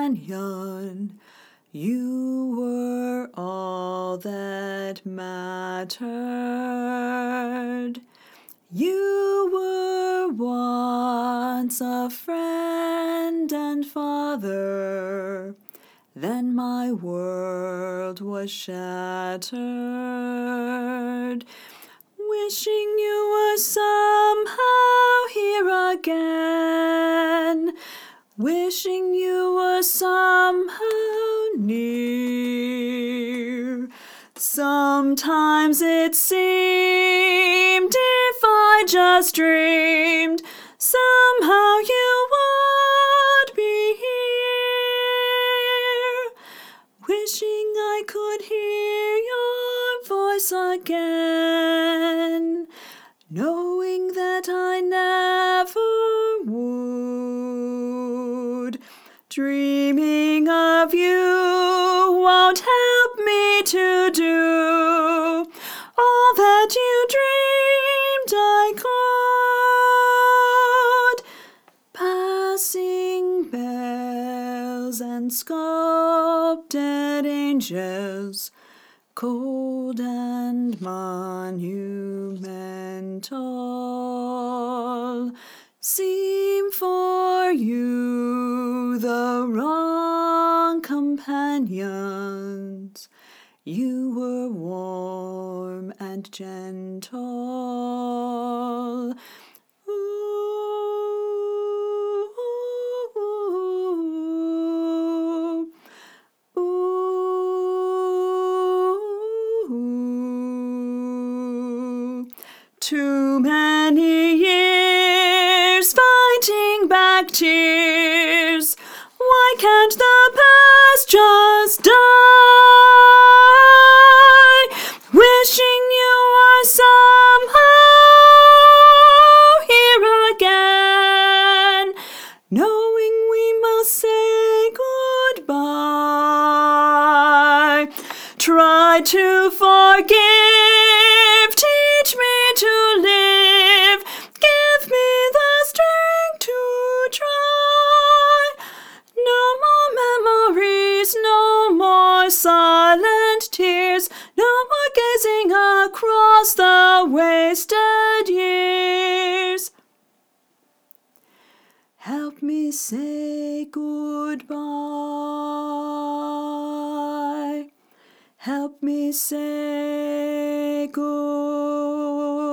companion. You were all that mattered. You were once a friend and father. Then my world was shattered. Wishing you were somehow here again. Wishing you were somehow near. Sometimes it seemed if I just dreamed, somehow you would be here. Wishing I could hear your voice again, knowing that I never would. Dreaming of you won't help me to do all that you dreamed I could. Passing bells and sculpted angels, cold and monumental, seem for you the wrong companions. You were warm and gentle. Too many years fighting back tears. Why can't the past just die? Wishing you were somehow here again, knowing we must say goodbye. Try to forgive, teach me to live, give me the strength to try. No more memories, no more silent tears, no more gazing across the wasted years. Help me say goodbye. Help me say goodbye.